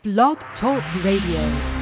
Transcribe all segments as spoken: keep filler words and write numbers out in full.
Blog Talk Radio.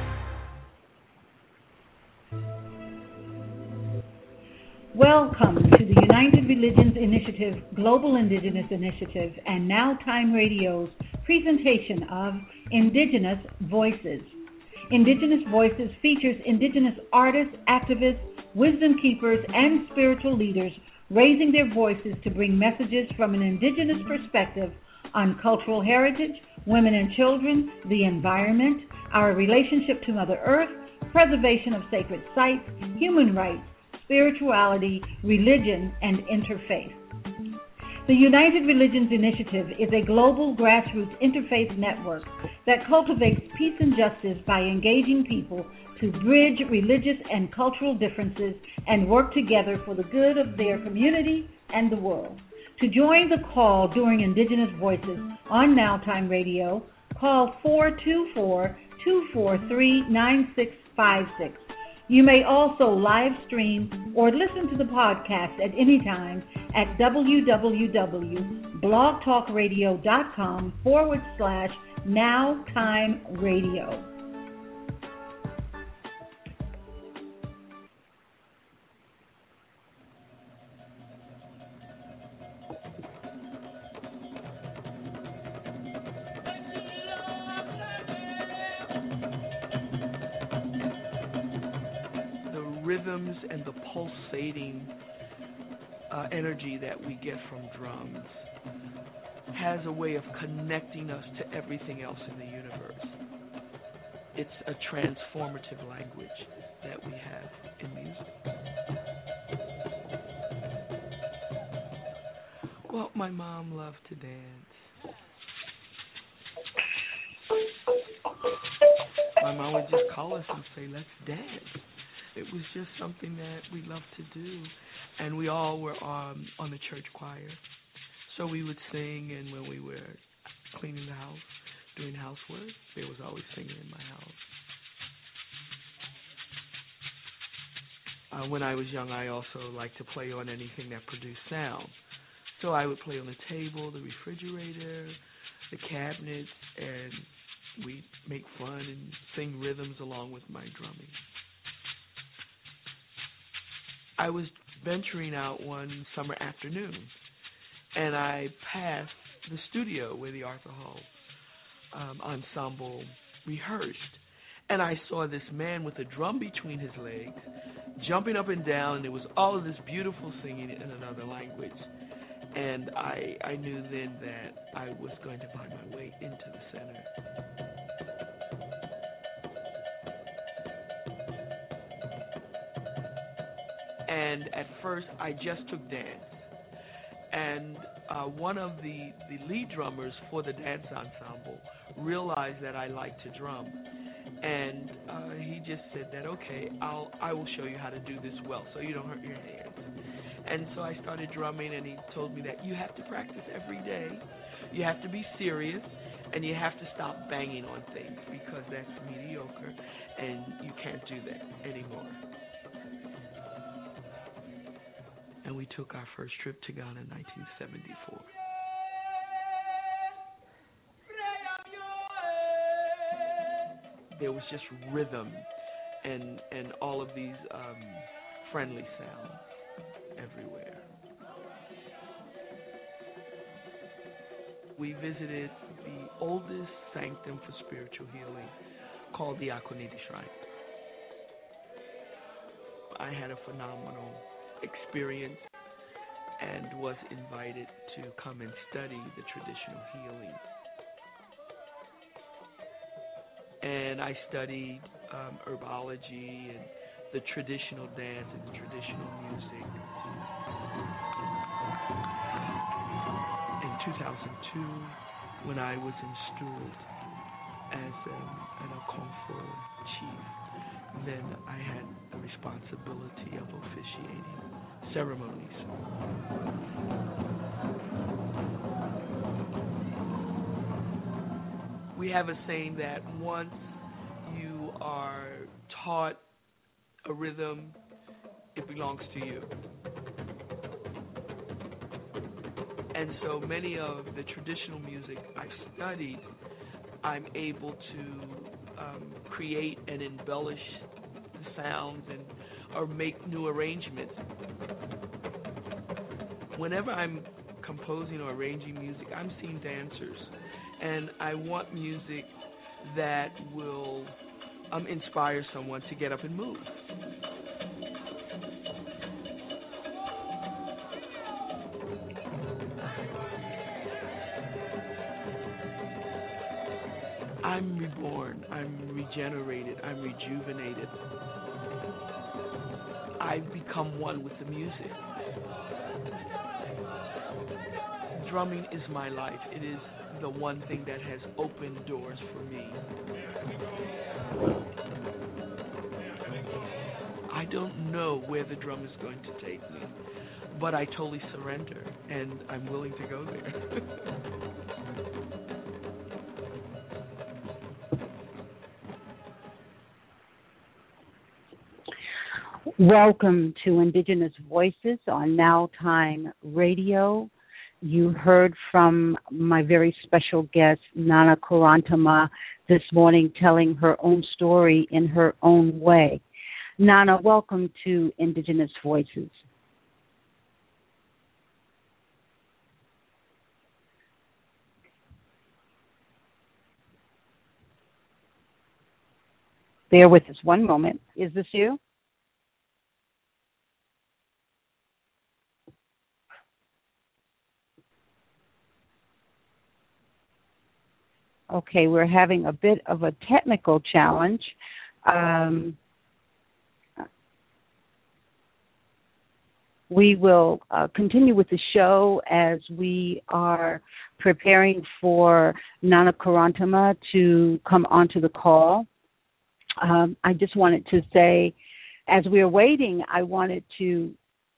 Welcome to the United Religions Initiative, Global Indigenous Initiative, and Now Time Radio's presentation of Indigenous Voices. Indigenous Voices features Indigenous artists, activists, wisdom keepers, and spiritual leaders raising their voices to bring messages from an Indigenous perspective on cultural heritage, women and children, the environment, our relationship to Mother Earth, preservation of sacred sites, human rights, spirituality, religion, and interfaith. The United Religions Initiative is a global grassroots interfaith network that cultivates peace and justice by engaging people to bridge religious and cultural differences and work together for the good of their community and the world. To join the call during Indigenous Voices on Now Time Radio, call four two four, two four three, nine six five six. You may also live stream or listen to the podcast at any time at www.blogtalkradio.com forward slash Now Time Radio. Rhythms and the pulsating uh, energy that we get from drums has a way of connecting us to everything else in the universe. It's a transformative language that we have in music. Well, my mom loved to dance. My mom would just call us and say, "Let's dance." It was just something that we loved to do, and we all were um, on the church choir. So we would sing, and when we were cleaning the house, doing housework, there was always singing in my house. Uh, when I was young, I also liked to play on anything that produced sound. So I would play on the table, the refrigerator, the cabinets, and we'd make fun and sing rhythms along with my drumming. I was venturing out one summer afternoon, and I passed the studio where the Arthur Hall um, ensemble rehearsed, and I saw this man with a drum between his legs, jumping up and down, and there was all of this beautiful singing in another language, and I, I knew then that I was going to find my way into the center. And at first, I just took dance. And uh, one of the, the lead drummers for the dance ensemble realized that I liked to drum. And uh, he just said that, okay, I'll, I will show you how to do this well so you don't hurt your hands. And so I started drumming, and he told me that you have to practice every day. You have to be serious, and you have to stop banging on things because that's mediocre, and you can't do that anymore. And we took our first trip to Ghana in nineteen seventy-four. There was just rhythm and and all of these um, friendly sounds everywhere. We visited the oldest sanctum for spiritual healing called the Akonidi Shrine. I had a phenomenal experience and was invited to come and study the traditional healing. And I studied um, herbology and the traditional dance and the traditional music. In two thousand two, when I was installed as um, an Okonfo chief, then I had the responsibility of officiating ceremonies. We have a saying that once you are taught a rhythm, it belongs to you. And so many of the traditional music I've studied, I'm able to um, create and embellish the sounds and or make new arrangements. Whenever I'm composing or arranging music, I'm seeing dancers, and I want music that will um, inspire someone to get up and move. I'm reborn, I'm regenerated, I'm rejuvenated. I've become one with the music. Drumming is my life. It is the one thing that has opened doors for me. I don't know where the drum is going to take me, but I totally surrender, and I'm willing to go there. Welcome to Indigenous Voices on Now Time Radio. You heard from my very special guest, Nana Kurantama, this morning telling her own story in her own way. Nana, welcome to Indigenous Voices. Bear with us one moment. Is this you? Okay, we're having a bit of a technical challenge. Um, we will uh, continue with the show as we are preparing for Nana Kurantama to come onto the call. Um, I just wanted to say, as we are waiting, I wanted to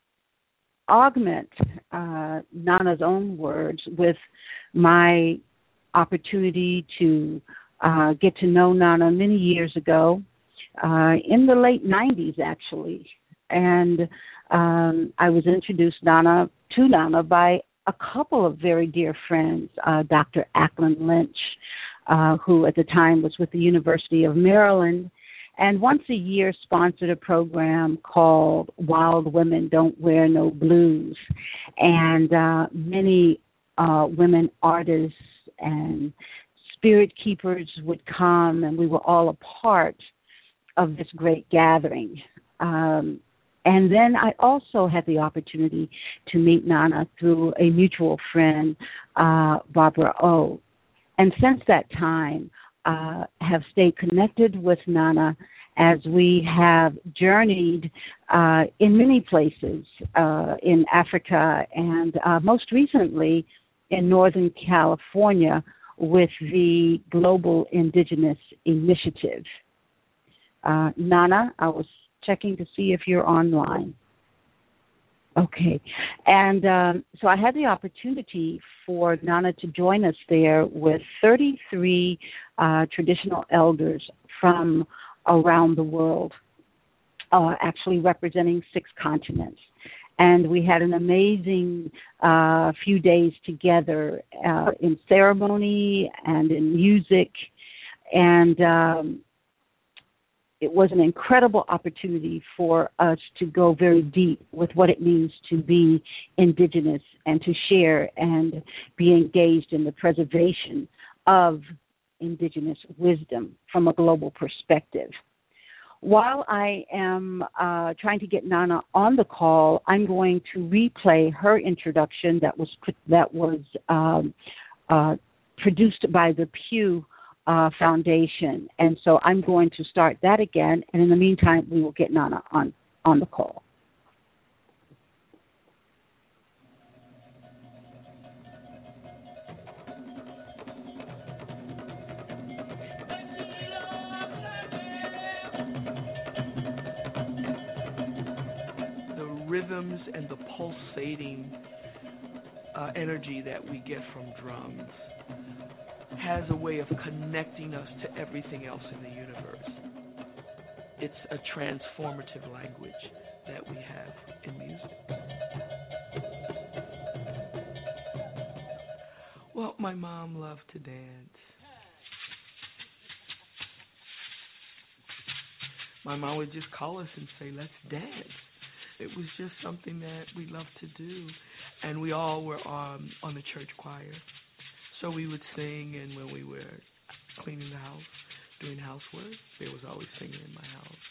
augment uh, Nana's own words with my opportunity to uh, get to know Nana many years ago, uh, in the late nineties actually. And um, I was introduced Nana to Nana by a couple of very dear friends, uh, Doctor Ackland Lynch, uh, who at the time was with the University of Maryland, and once a year sponsored a program called Wild Women Don't Wear No Blues. And uh, many uh, women artists and spirit keepers would come, and we were all a part of this great gathering. Um, and then I also had the opportunity to meet Nana through a mutual friend, uh, Barbara O. And since that time, uh, have stayed connected with Nana as we have journeyed uh, in many places uh, in Africa and uh, most recently in Northern California with the Global Indigenous Initiative. Uh, Nana, I was checking to see if you're online. Okay. And um, so I had the opportunity for Nana to join us there with thirty-three uh, traditional elders from around the world, uh, actually representing six continents. And we had an amazing uh, few days together uh, in ceremony and in music. And um, it was an incredible opportunity for us to go very deep with what it means to be indigenous and to share and be engaged in the preservation of indigenous wisdom from a global perspective. While I am uh, trying to get Nana on the call, I'm going to replay her introduction that was that was um, uh, produced by the Pew uh, Foundation, and so I'm going to start that again. And in the meantime, we will get Nana on on the call. Rhythms and the pulsating uh, energy that we get from drums has a way of connecting us to everything else in the universe. It's a transformative language that we have in music. Well, my mom loved to dance. my mom would just call us and say, let's dance. It was just something that we loved to do. And we all were um, on the church choir. So we would sing, and when we were cleaning the house, doing housework, there was always singing in my house.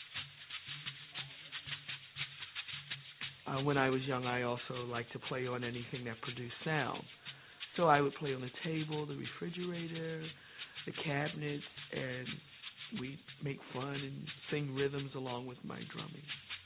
Uh, when I was young, I also liked to play on anything that produced sound. So I would play on the table, the refrigerator, the cabinets, and we'd make fun and sing rhythms along with my drumming.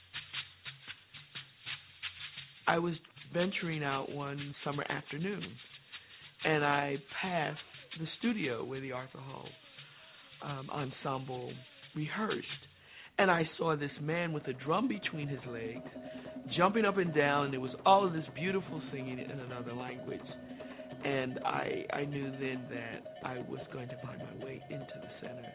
I was venturing out one summer afternoon, and I passed the studio where the Arthur Hall um, ensemble rehearsed. And I saw this man with a drum between his legs, jumping up and down, and there was all of this beautiful singing in another language. And I I knew then that I was going to find my way into the center.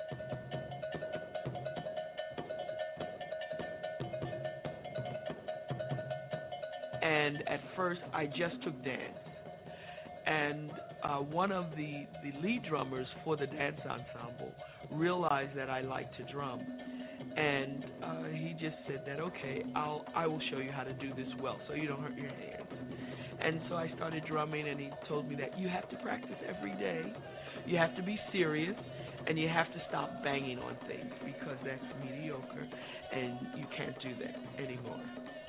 And at first, I just took dance. And uh, one of the, the lead drummers for the dance ensemble realized that I liked to drum. And uh, he just said that, okay, I'll, I will show you how to do this well so you don't hurt your hands. And so I started drumming, and he told me that you have to practice every day, you have to be serious, and you have to stop banging on things because that's mediocre, and you can't do that anymore.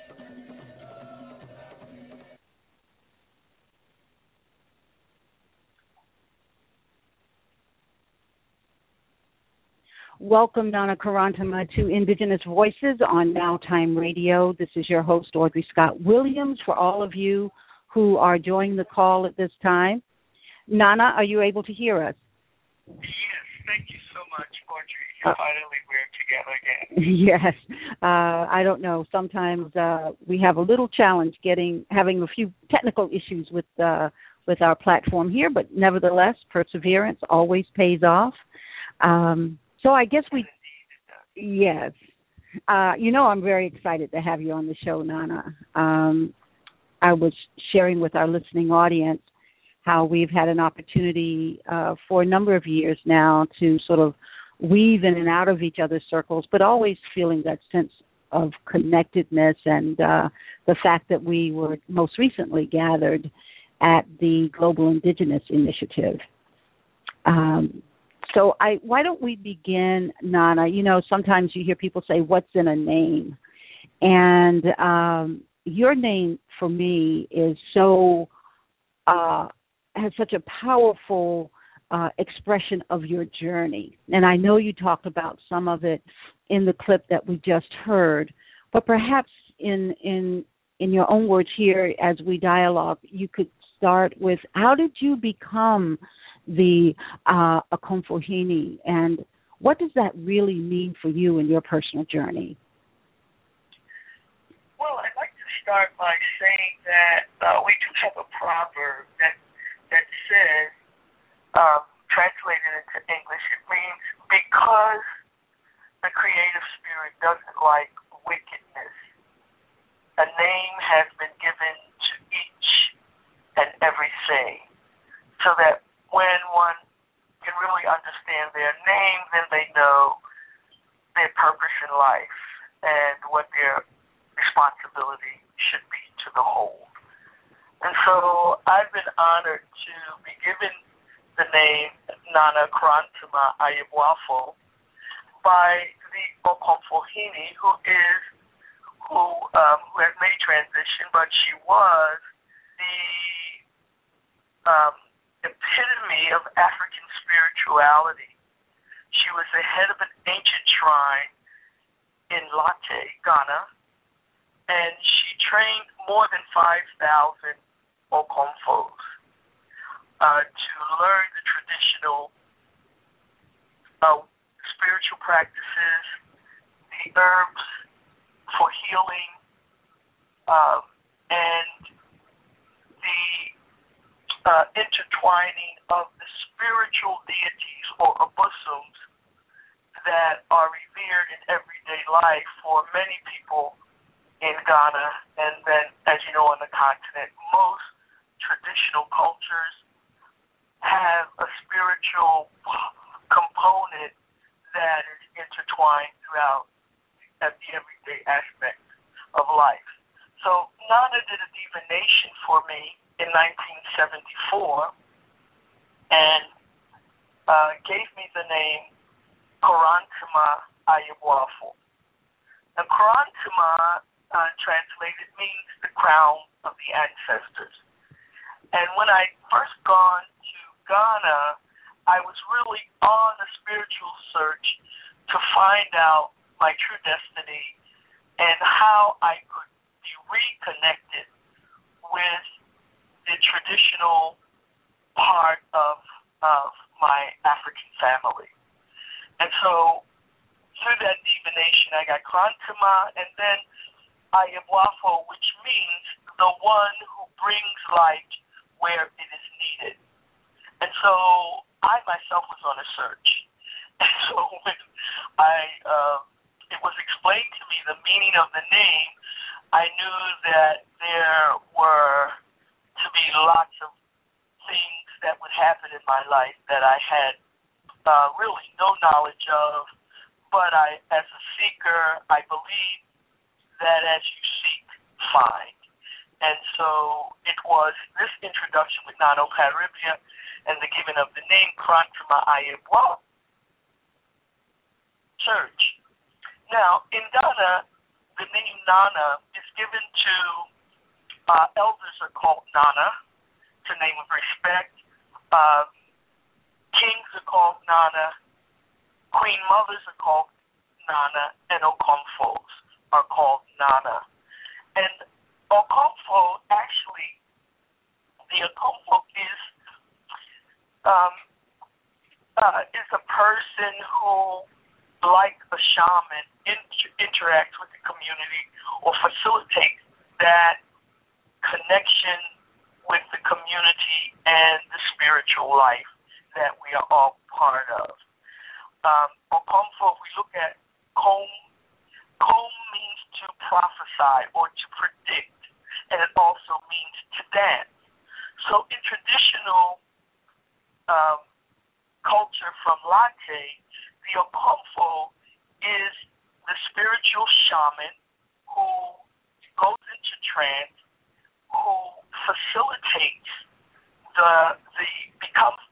Welcome, Nana Karantama, to Indigenous Voices on Now Time Radio. This is your host, Audrey Scott Williams. For all of you who are joining the call at this time, Nana, are you able to hear us? Yes, thank you so much, Audrey. Uh, Finally, we're together again. Yes, uh, I don't know. Sometimes uh, we have a little challenge getting having a few technical issues with uh, with our platform here, but nevertheless, perseverance always pays off. Um, So I guess we, yes. Uh, you know, I'm very excited to have you on the show, Nana. Um, I was sharing with our listening audience how we've had an opportunity uh, for a number of years now to sort of weave in and out of each other's circles, but always feeling that sense of connectedness and uh, the fact that we were most recently gathered at the Global Indigenous Initiative. Um So I, why don't we begin, Nana? You know, sometimes you hear people say, what's in a name? And um, your name, for me, is so, uh, has such a powerful uh, expression of your journey. And I know you talked about some of it in the clip that we just heard, but perhaps in in in your own words here as we dialogue, you could start with, how did you become the uh, Akomfohini, and what does that really mean for you in your personal journey? Well, I'd like to start by saying that uh, we do have a proverb that that says, um, translated into English, it means because the creative spirit doesn't like wickedness, a name has been given to each and every thing, so that when one can really understand their name, then they know their purpose in life and what their responsibility should be to the whole. And so I've been honored to be given the name Nana Karantama Ayebwafo by the Akomfohini, who is who um, who has made transition, but she was the um, epitome of African spirituality. She was the head of an ancient shrine in Late, Ghana, and she trained more than five thousand Okomfos uh, to learn the traditional uh, spiritual practices, the herbs for healing, um, and the Uh, intertwining of the spiritual deities or abusums that are revered in everyday life for many people in Ghana, and then, as you know, on the continent, most traditional cultures have a spiritual component that is intertwined throughout at the everyday aspects of life. So Nana did a divination for me in nineteen seventy-four and uh, gave me the name Korantuma Ayabuafo. Now, Korantuma, uh, translated, means the crown of the ancestors. And when I first gone to Ghana, I was really on a spiritual search to find out my true destiny and how I could be reconnected with the traditional part of of my African family. And so through that divination, I got Krantuma and then Ayabuafo, which means the one who brings light where it is needed. And so I myself was on a search. And so when I uh, it was explained to me the meaning of the name, I knew that there were to be lots of things that would happen in my life that I had uh, really no knowledge of. But I, as a seeker, I believe that as you seek, find. And so it was this introduction with Nana Okaribia and the giving of the name Krantuma Ayabuafo Church. Now, in Ghana, the name Nana is given to uh, elders are called Nana, to name of respect. Uh, kings are called Nana. Queen mothers are called Nana, and Okomfos are called Nana. And Okomfo, actually, the Okomfo is um, uh, is a person who, like a shaman, inter- interacts with the community or facilitates that connection with the community and the spiritual life that we are all part of. Um, Okomfo, if we look at Kom, Kom means to prophesy or to predict, and it also means to dance. So in traditional um, culture from Latte, the Okomfo is the spiritual shaman who goes into trance, who facilitates the the becomes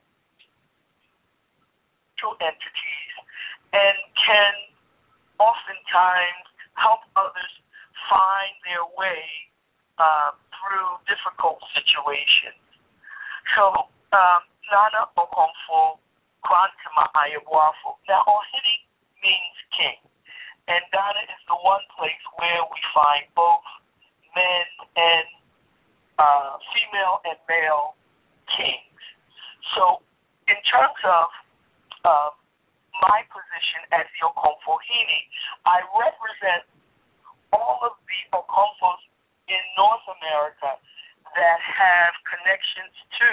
entities and can oftentimes help others find their way uh, through difficult situations. So, um, Nana Okomfo, Krantuma Ayabuafo. Now, Ohidi means king, and Ghana is the one place where we find both men and uh, female and male kings. So, in terms of Uh, my position as the Okomfohini, I represent all of the Okomfos in North America that have connections to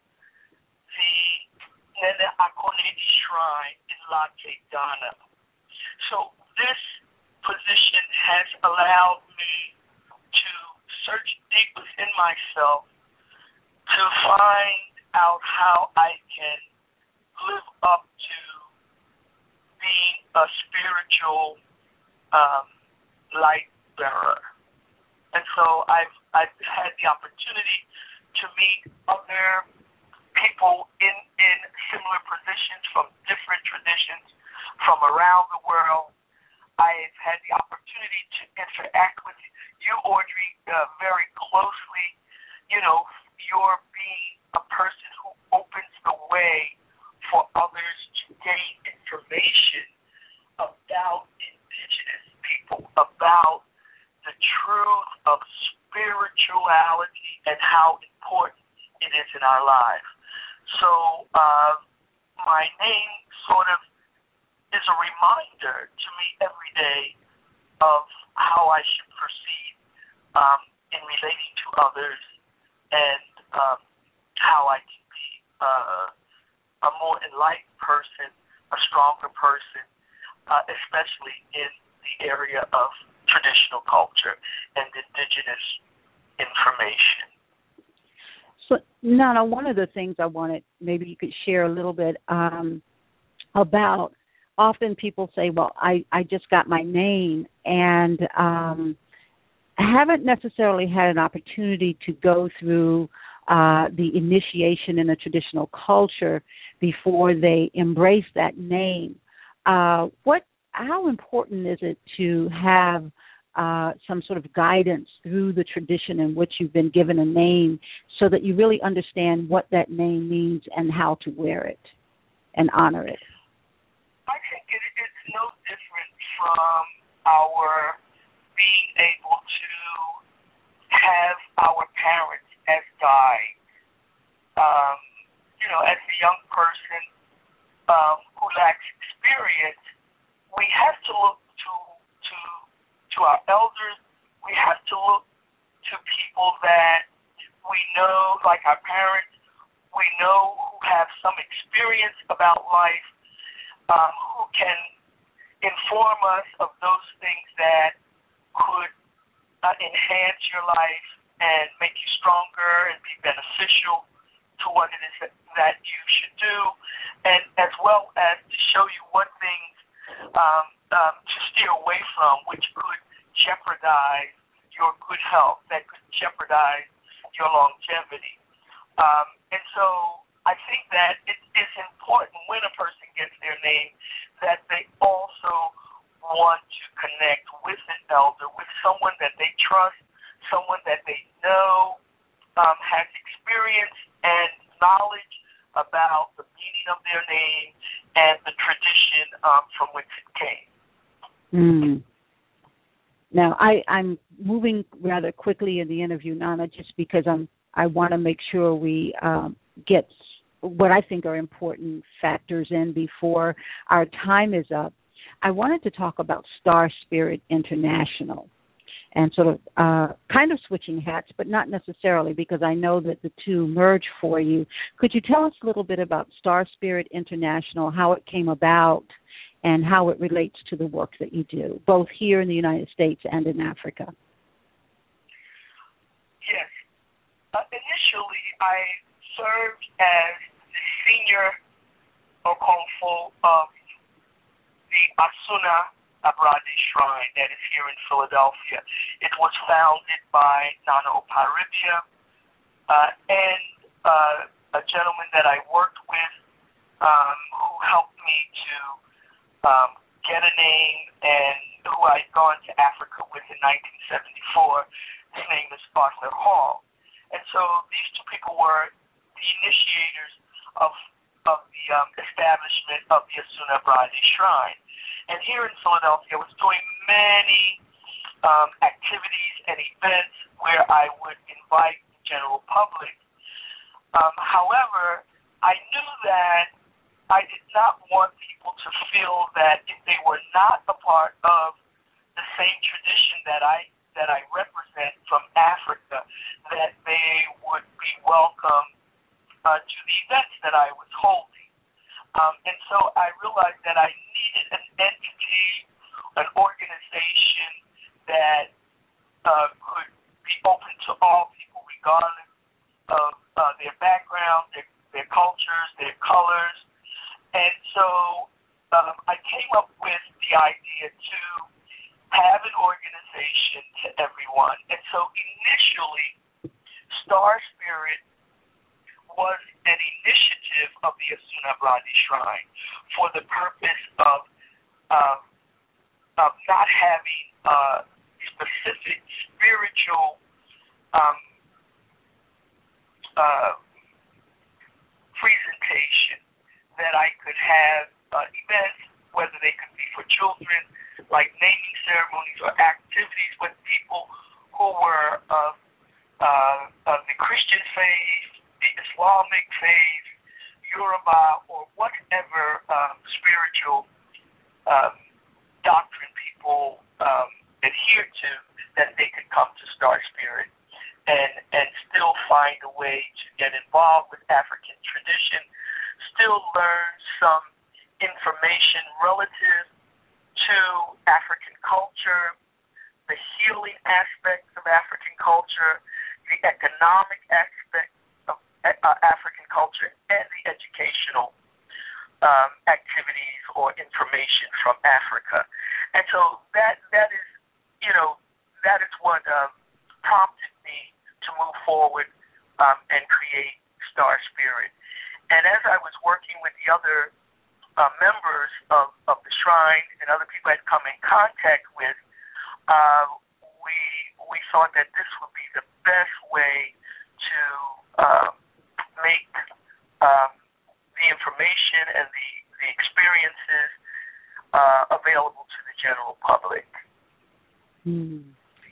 the Nene Akonedi Shrine in Latte, Ghana. So this position has allowed me to search deep within myself to find out how I can live up to being a spiritual um, light bearer. And so I've I've had the opportunity to meet other people in, in similar positions from different traditions from around the world. I've had the opportunity to interact with you, Audrey, uh, very closely. You know, you're being a person who opens the way for others to gain information about indigenous people, about the truth of spirituality and how important it is in our lives. So uh, my name sort of is a reminder to me every day of how I should proceed um, in relating to others and um, how I can be uh, a more enlightened person, a stronger person, uh, especially in the area of traditional culture and indigenous information. So, Nana, one of the things I wanted, maybe you could share a little bit um, about often people say, well, I, I just got my name, and um, haven't necessarily had an opportunity to go through uh, the initiation in a traditional culture before they embrace that name. Uh, what? How important is it to have uh, some sort of guidance through the tradition in which you've been given a name so that you really understand what that name means and how to wear it and honor it? I think it, it's no different from our being able to have our parents as guides. Um, you know, as a young person um, who lacks experience, we have to look to to to our elders. We have to look to people that we know, like our parents, we know who have some experience about life, um, who can inform us of those things that could uh, enhance your life and make you stronger and be beneficial to what it is that, that you should do, and as well as to show you what things Um, um, to steer away from, which could jeopardize your good health, that could jeopardize your longevity. Um, and so I think that it is important when a person gets their name that they also want to connect with an elder, with someone that they trust, someone that they know um, has experience and knowledge about the meaning of their name and the tradition um, from which it came. Mm. Now, I, I'm moving rather quickly in the interview, Nana, just because I'm, I want to make sure we um, get what I think are important factors in before our time is up. I wanted to talk about Star Spirit International and sort of uh, kind of switching hats, but not necessarily, because I know that the two merge for you. Could you tell us a little bit about Star Spirit International, how it came about, and how it relates to the work that you do, both here in the United States and in Africa? Yes. Uh, initially, I served as the senior Okonfo of the Asuna Abrade Shrine that is here in Philadelphia. It was founded by Nana Oparibia uh, and uh, a gentleman that I worked with um, who helped me to um, get a name and who I'd gone to Africa with in nineteen seventy-four. His name is Arthur Hall. And so these two people were the initiators of of the um, establishment of the Asuna Abrade Shrine. And here in Philadelphia, I was doing many um, activities and events where I would invite the general public. Um, however, I knew that I did not want people to feel that if they were not a part of the same tradition that I that I represent from Africa, that they would be welcome uh, to the events that I was holding. Um, and so I realized that I needed an entity, an organization that uh, could be open to all people regardless of uh, their background, their, their cultures, their colors. And so um, I came up with the idea to have an organization to everyone. And so initially, Star Spirit was an initiative of the Asuna Abrade Shrine for the purpose of uh, of not having a specific spiritual um, uh, presentation, that I could have uh, events, whether they could be for children, like naming ceremonies or activities with people who were of, uh, of the Christian faith, the Islamic faith, Yoruba, or whatever um, spiritual um, doctrine people um, adhere to, that they could come to Star Spirit and, and still find a way to get involved with African tradition, still learn some information relative to African culture, the healing aspects of African culture, the economic aspects of uh, African culture, and the educational um, activities or or information from Africa. And so that that is, you know, that is what um, prompted me to move forward um, and create Star Spirit. And as I was working with the other uh, members of, of the Shrine and other people I'd come in contact with, uh, we we thought that this would be the best way to uh, make um, the information and the, the experiences uh, available to the general public. Hmm.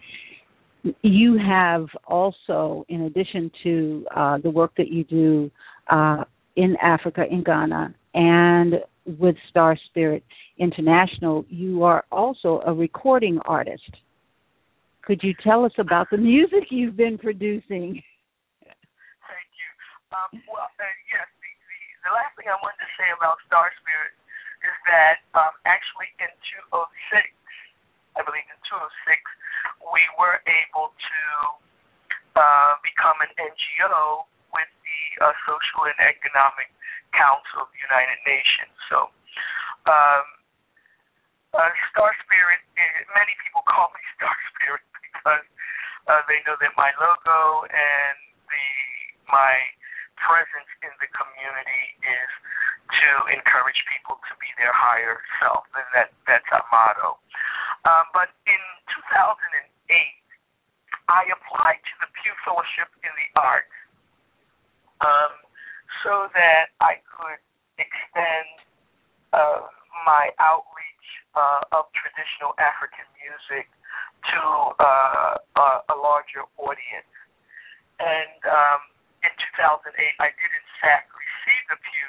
You have also, in addition to uh, the work that you do uh, in Africa, in Ghana, and with Star Spirit International, you are also a recording artist. Could you tell us about the music you've been producing? Thank you. Um, well, uh, yes, the, the, the last thing I wanted to say about Star Spirit is that um, actually in two thousand six, I believe in two thousand six, we were able to uh, become an N G O with the uh, Social and Economic Council of the United Nations. So um, uh, Star Spirit, is, many people call me Star Spirit because uh, they know that my logo and the my presence in the community is to encourage people to be their higher self, and that, that's our motto. Um, but in two thousand eight, I applied to the Pew Fellowship in the Arts um, so that I could extend uh, my outreach uh, of traditional African music to uh, a, a larger audience. And um, in two thousand eight, I did in fact receive the Pew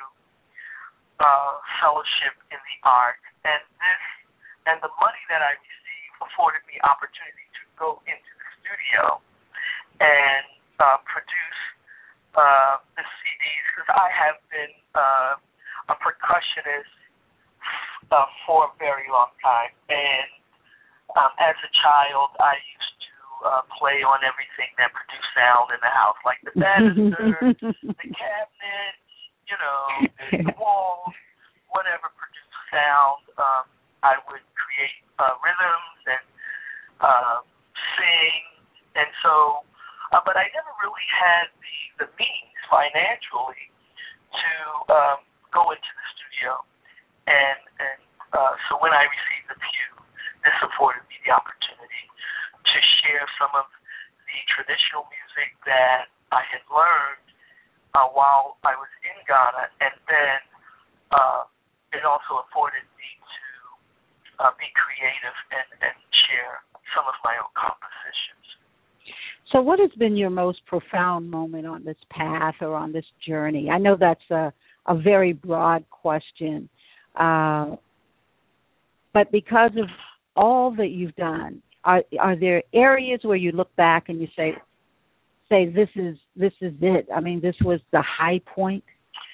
uh, Fellowship in the Arts, and this and the money that I received afforded me opportunity to go into the studio and uh, produce uh, the C Ds, because I have been uh, a percussionist uh, for a very long time. And um, as a child, I used to uh, play on everything that produced sound in the house, like the banister, the cabinets, you know, the walls, whatever produced sound. Um, I would create uh, rhythms and uh, sing, and so, uh, but I never really had the, the means financially to um, go into the studio, and and uh, so when I received the Pew, this afforded me the opportunity to share some of the traditional music that I had learned uh, while I was in Ghana, and then uh, it also afforded me to Uh, be creative and, and share some of my own compositions. So what has been your most profound moment on this path or on this journey? I know that's a, a very broad question, uh, but because of all that you've done, are, are there areas where you look back and you say, say this is this is it? I mean, this was the high point?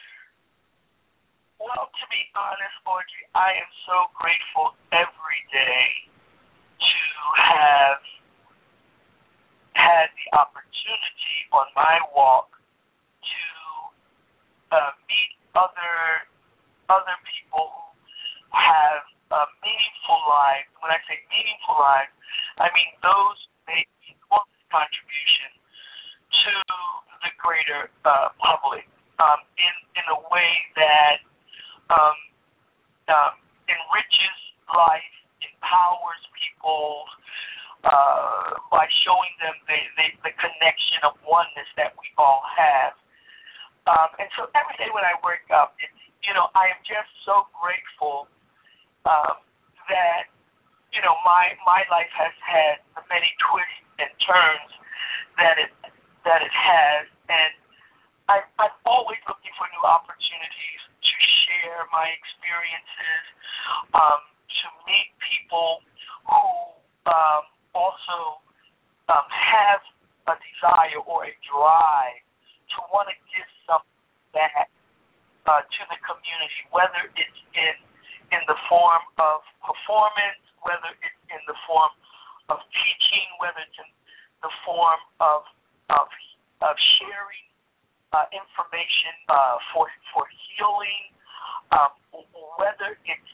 Well, to be honest, Audrey, I am so grateful every day to have had the opportunity on my walk to uh, meet other other people who have uh, meaningful lives. When I say meaningful lives, I mean those who make enormous contribution to the greater uh, public um, in in a way that Um, um, enriches life, empowers people uh, by showing them the, the, the connection of oneness that we all have. Um, and so every day when I wake up, it's, you know, I am just so grateful um, that, you know, my my life has had the many twists and turns that it that it has, and I, I'm always looking for new opportunities to share my experiences, um, to meet people who um, also um, have a desire or a drive to want to give something back uh, to the community, whether it's in in the form of performance, whether it's in the form of teaching, whether it's in the form of of, of sharing Uh, information uh, for for healing, um, whether it's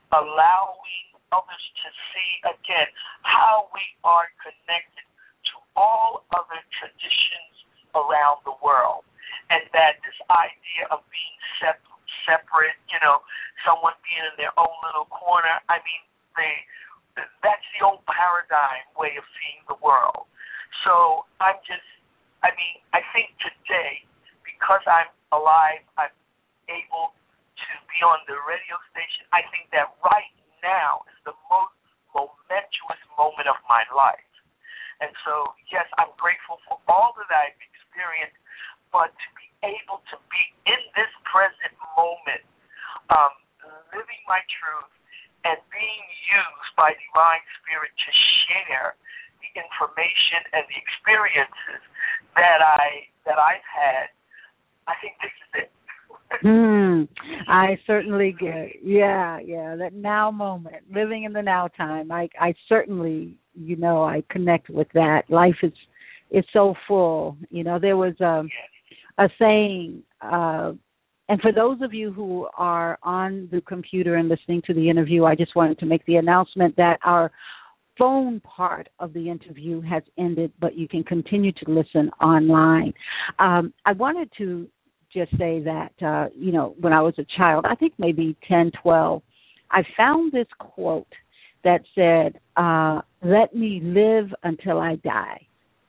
allowing others to see, again, how we are connected to all other traditions around the world. And that this idea of being sep- separate, you know, someone being in their own little corner, I mean, they, that's the old paradigm way of seeing the world. So I'm just, I mean, I think today, because I'm alive, I'm able to be on the radio station, I think that right now is the most momentous moment of my life. And so, yes, I'm grateful for all that I've experienced, but to be able to be in this present moment, um, living my truth and being used by Divine Spirit to share the information and the experiences that I that I've had, I think this is it. Hmm. I certainly get. Yeah, yeah. That now moment, living in the now time. I, I certainly, you know, I connect with that. Life is, is so full. You know, there was a, a saying, uh, and for those of you who are on the computer and listening to the interview, I just wanted to make the announcement that our phone part of the interview has ended, but you can continue to listen online. Um, I wanted to just say that, uh, you know, when I was a child, I think maybe ten, twelve, I found this quote that said, uh, let me live until I die.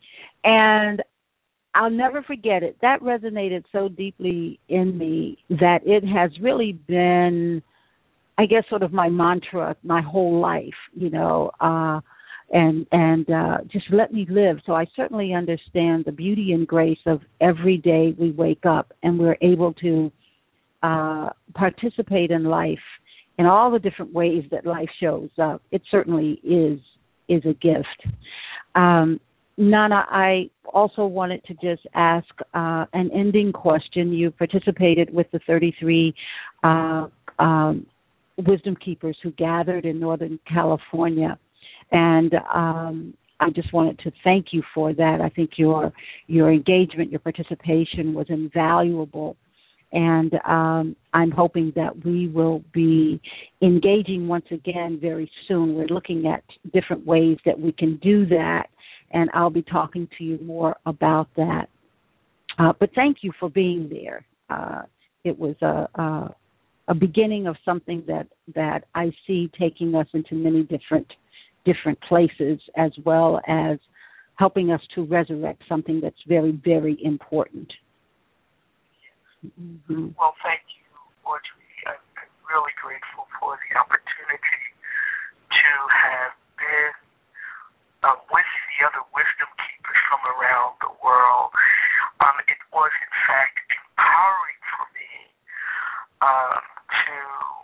And I'll never forget it. That resonated so deeply in me that it has really been, I guess, sort of my mantra my whole life, you know, uh, and and uh, just let me live. So I certainly understand the beauty and grace of every day we wake up and we're able to uh, participate in life in all the different ways that life shows up. It certainly is is a gift. Um, Nana, I also wanted to just ask uh, an ending question. You participated with the thirty-three uh, um, Wisdom Keepers who gathered in Northern California. And um, I just wanted to thank you for that. I think your your engagement, your participation was invaluable. And um, I'm hoping that we will be engaging once again very soon. We're looking at different ways that we can do that, and I'll be talking to you more about that. Uh, but thank you for being there. Uh, it was a, a, a beginning of something that, that I see taking us into many different different places, as well as helping us to resurrect something that's very, very important. Mm-hmm. Well, thank you, Audrey. I'm, I'm really grateful for the opportunity to have been uh, with the other wisdom keepers from around the world. Um, it was, in fact, empowering for me um, to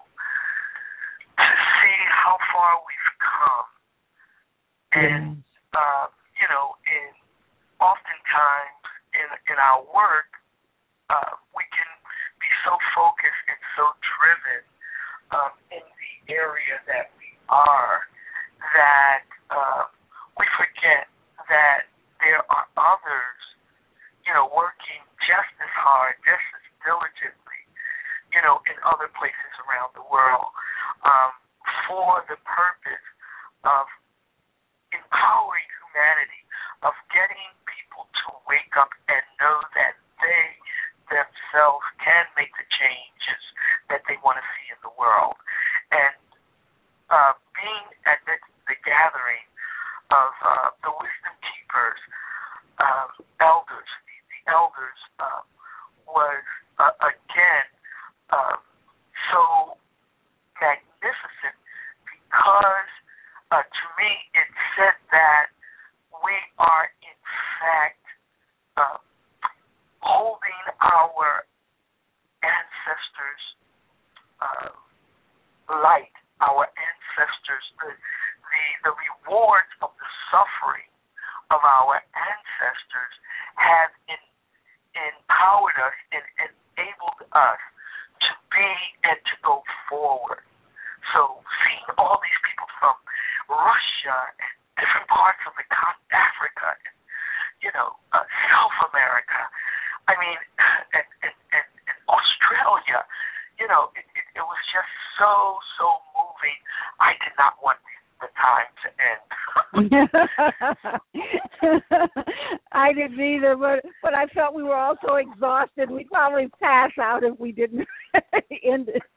to see how far we've come. And, uh, you know, in oftentimes in in our work, uh, we can be so focused and so driven um, in the area that we are that uh, we forget that there are others, you know, working just as hard, just as diligently, you know, in other places around the world um, for the purpose of empowering humanity, of getting people to wake up and know that they themselves can make the changes that they want to see in the world. And uh, being at the, the gathering of uh, the wisdom keepers, um, elders, the, the elders uh, was, uh, again, uh, so magnificent because Uh, to me, it said that we are, in fact, uh, holding our ancestors' uh, light, our ancestors, the, the the rewards of the suffering of our ancestors have in, empowered us and enabled us to be and to go forward. So seeing all these people from Russia and different parts of the continent, Africa, and, you know, uh, South America, I mean, and, and, and, and Australia, you know, it, it, it was just so, so moving. Queen, I did not want the time to end. I didn't either, but but I felt we were all so exhausted. We'd probably pass out if we didn't end it.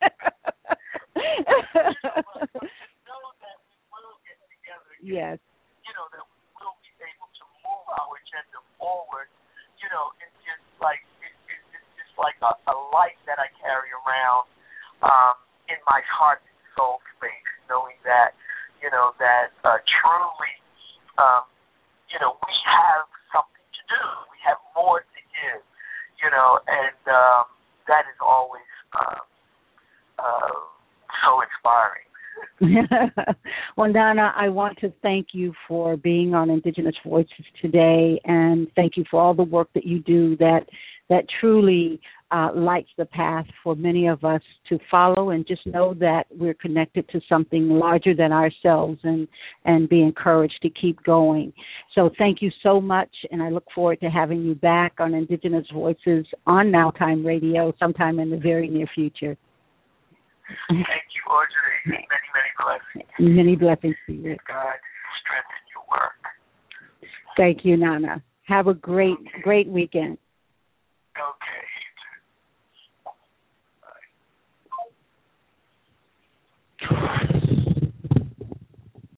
Yes. You know, that we will be able to move our agenda forward. You know, it's just like it, it, it's just like a, a light that I carry around um, in my heart and soul space, knowing that, you know, that uh, truly, um, you know, we have something to do. We have more to give, you know, and um, that is always uh, uh, so inspiring. Well, Nana, I want to thank you for being on Indigenous Voices today, and thank you for all the work that you do that that truly uh, lights the path for many of us to follow, and just know that we're connected to something larger than ourselves, and, and be encouraged to keep going. So thank you so much, and I look forward to having you back on Indigenous Voices on Now Time Radio sometime in the very near future. Thank you, Audrey. Many, many blessings. Many blessings to you. God strengthen your work. Thank you, Nana. Have a great, great weekend.